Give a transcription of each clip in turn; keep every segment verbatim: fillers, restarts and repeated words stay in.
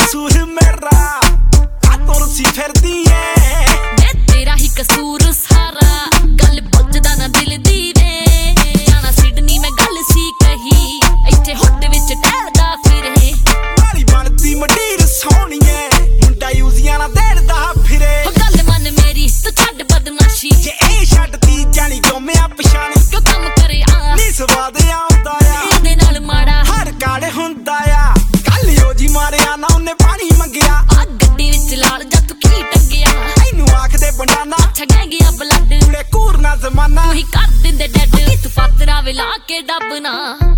कसूर मेरा हाथों रुसी फिरदी है मैं तेरा ही कसूर सारा गल बुझदा ना दिल दी वे जाना सिडनी मैं गल सी कही इत्थे हुट विच टहलदा फिरे मारी बनदी मंडीर सोहणीए मुंडा यूजियां ना देरदा फिरे ओ गल मन मेरी तू छड्ड बदमाशी जे ए छड्डदी जानी गोमिया पछाणी क्यों कम करे आ नी स्वाद आउंदा आ ਇਹਦੇ ਨਾਲ ਮਾੜਾ हर काड़े हुंदा आ कल योजी मारिया ना उन्हें पानी मंगिया आ गड्डी विच लाल जा तू की टंगिया ऐनू आखदे बनाना छगे गया ब्लड कुड़े कूरना जमाना तू ही कर दिंदे डैड तू पातरा विला के डबना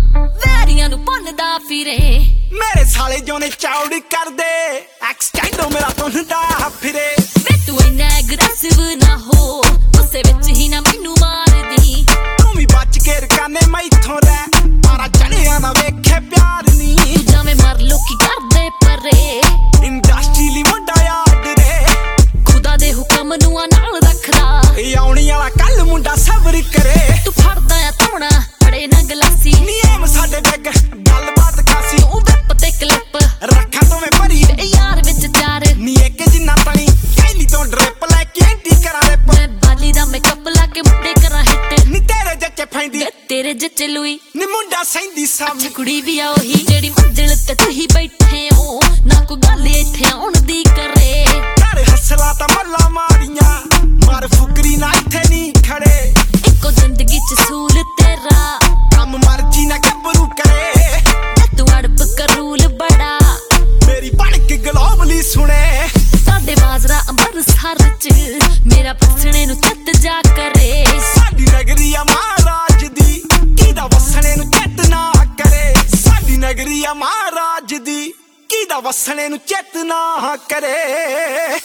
वैरियां नू भन्नदा फिरे मेरे साले जोने चौड़ कर दे एक्सटेंडो मेरा तुंदा फिरे वे तू इन्ना एग्रेसिव ना हो गुस्से विच ही ना मैनू मार दी तू भी बच के रकाने मैं इथों रै तारा चढ़िया ना वेखे प्यार नी तू जावे मर लोकी करदे परे इंडस्ट्री ली मुंडा याद रे खुदा दे हुक्म नू नाल रखदा ए आउणी वाला कल मुंडा सबर करे तू फड़दा आ तोना अड़े ना गलासी नी एम साडे बेग गलबात खासी तू विप ते क्लिप रखा तो मैं भरी ए यार विच चार नी एक जिन्ना तनी कैली तो ड्रिप लेके एंटी करा रे मैं बाली दा मेकअप ला के मुंडे करा हिट नी तेरे जच्चे फैंदी वे तेरे जच लुई नी मुंडा सैंदी सामी अच्छा कुड़ी भी आ ओही जेड़ी मंजिल ते तुही बैठे हो ना कोई गल इत्थे आउण दी करे कर हसला ता मल्ला मारियां मार फुकरी ना इत्थे नी खड़े इको जिंदगी च सूल तेरा कम मर्जी ना कबरू करे ते तू अड़प करूल बड़ा मेरी भड़क ग्लोबली सुने साडे बाजरा अंबरसर च मेरा पसणे नु चत जा करे साडी नगरी आ महाराज दी कीदा वसणे नु चेत ना करे साडी नगरी आ महाराज दी कीदा वसणे नु चेत ना करे।